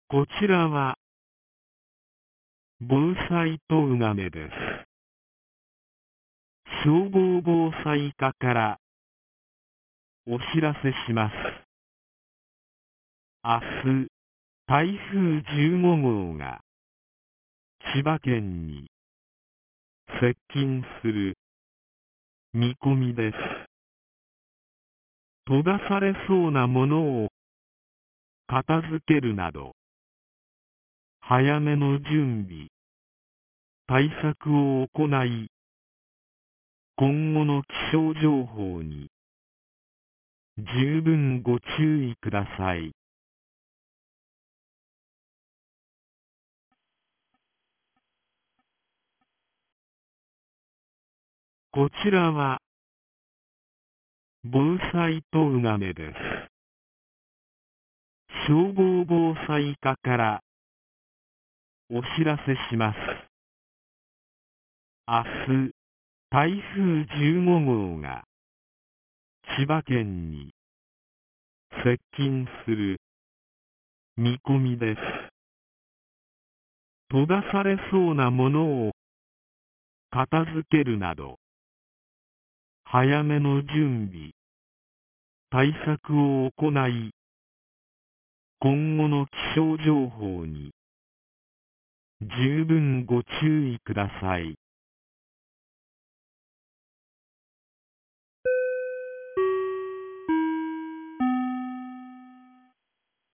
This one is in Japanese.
こちらは防災とうがめです。消防防災課からお知らせします。明日、台風15号が千葉県に接近する見込みです。飛ばされそうなものを片付けるなど、早めの準備、対策を行い、今後の気象情報に十分ご注意ください。こちらは防災とうがめです。消防防災課からお知らせします。明日、台風15号が千葉県に接近する見込みです。飛ばされそうなものを片付けるなど、早めの準備、対策を行い、今後の気象情報に十分ご注意ください。